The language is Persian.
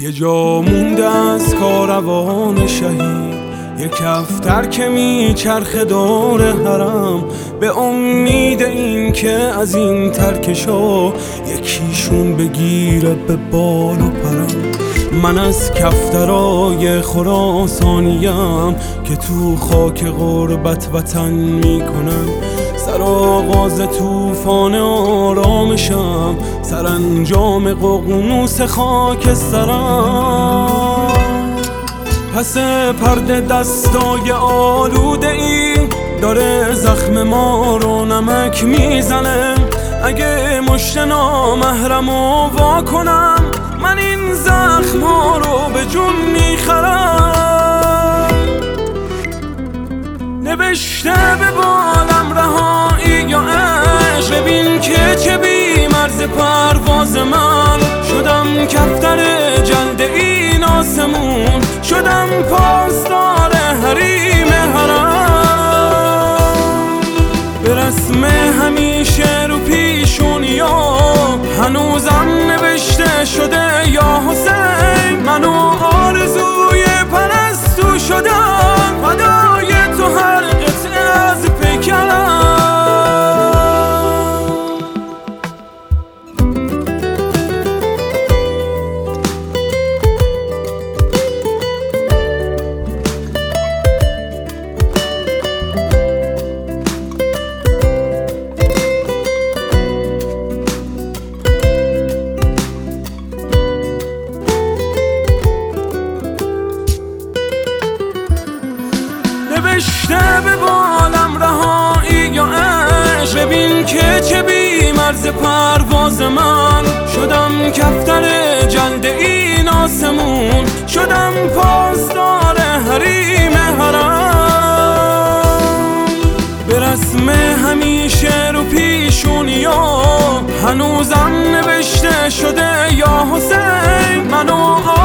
یه جا مونده از کاروان شهید، یه کفتر که میچرخه دور حرم، به امید این که از این ترکشا یکیشون بگیره به بال و پرم. من از کفترای خراسانیم که تو خاک غربت وطن میکنم، سر آغاز طوفان آرامشم، سرانجام ققنوس خاک سرم. پس پرده دستای آلوده ای داره زخم ما رو نمک میزنه. اگه مشت نامحرمو وا کنم، من این زخم ها رو به جون میخرم. نوشته به بالم رهایی یا عشق، ببین که چه بی مرز پرواز من. شدم کفتر جلد این آسمون، شدم پاسدار حریم حرم. به رسم همیشه رو پیشونیا هنوزم نوشته شده یا حسین. منو آرزوی پرستو شدم، فدای تو هر قطعه از پیکرم. نوشته به بالم رهایی یا عشق، ببین که چه بی مرز پرواز من. شدم کفتر جلد این آسمون، شدم پاسدار حریم حرم. به رسم همیشه رو پیشونیا هنوزم نوشته شده یا حسین. منو